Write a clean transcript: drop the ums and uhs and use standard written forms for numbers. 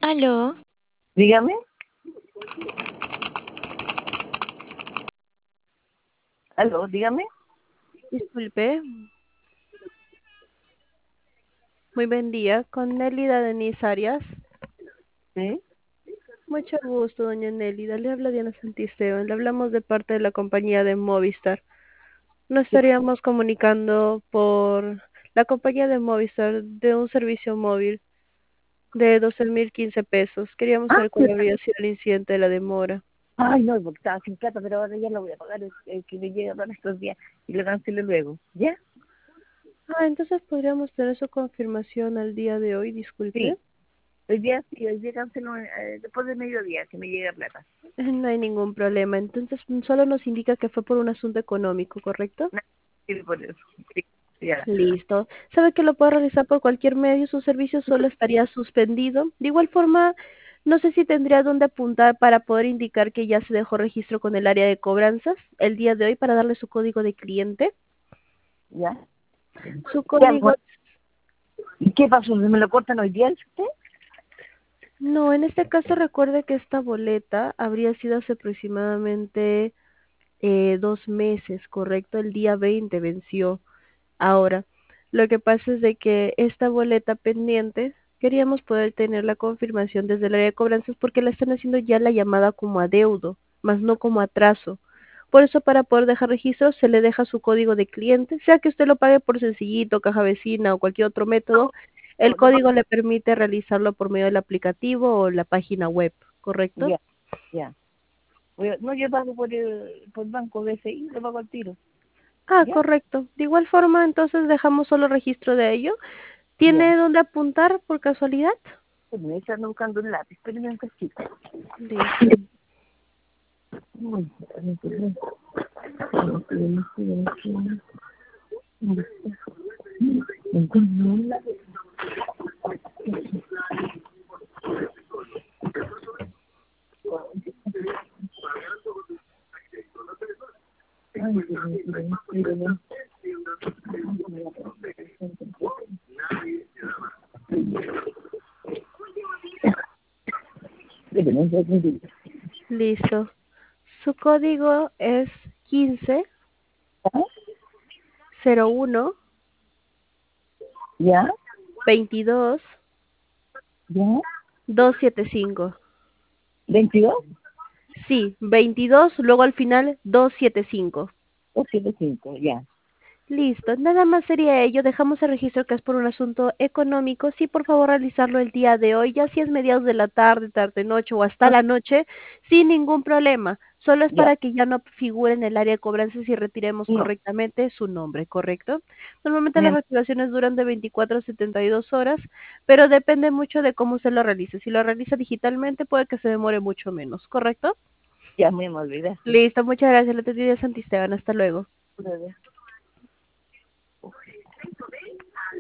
Aló, Dígame. Aló, dígame. Disculpe, muy buen día. Con Nélida Denise Arias. Sí. Mucho gusto, doña Nélida. Le habla Diana Santisteban. Le hablamos de parte de la compañía de Movistar. Nos estaríamos comunicando por la compañía de Movistar de un servicio móvil de 12.015 pesos. Queríamos Ah, saber cuál habría sido el incidente de la demora. ay, no, porque estaba sin plata, pero ahora ya lo voy a pagar, que me llegue ahora estos días y lo cancele luego. ¿Ya? Entonces podríamos tener su confirmación al día de hoy, disculpe. Sí. Sí, hoy día cancelo después de mediodía, que me llegue plata. No hay ningún problema. Entonces solo nos indica que fue por un asunto económico, ¿correcto? No, sí, por eso. Sí, ya. Listo. Sabe que lo puede realizar por cualquier medio, su servicio solo estaría suspendido. De igual forma, no sé si tendría dónde apuntar para poder indicar que ya se dejó registro con el área de cobranzas el día de hoy para darle su código de cliente. ¿Ya? Su Ya, código, bueno. ¿Y qué pasó? ¿Me lo cortan hoy día usted? no, en este caso recuerde que esta boleta habría sido hace aproximadamente 2 meses, ¿correcto? El día 20 venció. Ahora, lo que pasa es de que esta boleta pendiente, queríamos poder tener la confirmación desde el área de cobranzas porque la están haciendo ya la llamada como adeudo, más no como atraso. Por eso, para poder dejar registro, se le deja su código de cliente, sea que usted lo pague por Sencillito, Caja Vecina o cualquier otro método, el No, no, código le permite realizarlo por medio del aplicativo o la página web, ¿correcto? ya, ya. No, yo pago por banco BCI, lo pago al tiro. ¿Ya? Correcto. De igual forma, entonces dejamos solo registro de ello. Ya. ¿Tiene dónde apuntar por casualidad? Pues me están buscando un lápiz, pero un cachito. Listo. Uy, Listo. Su código es 15 01 ¿Ya? 22 ¿Ya? 275. 22 Sí, 22, luego al final 275. o 75, ya. Listo, nada más sería ello. Dejamos el registro que es por un asunto económico. Sí, por favor, realizarlo el día de hoy, ya si es mediados de la tarde, tarde, noche o hasta la noche, sin ningún problema. Solo es Ya. para que ya no figure en el área de cobranzas y retiremos No, correctamente su nombre, ¿correcto? Normalmente las me- reactivaciones duran de 24 a 72 horas, pero depende mucho de cómo se lo realice. Si lo realiza digitalmente, puede que se demore mucho menos, ¿correcto? ya me olvidaste. Listo, muchas gracias. Le atendí de Santisteban. Hasta luego.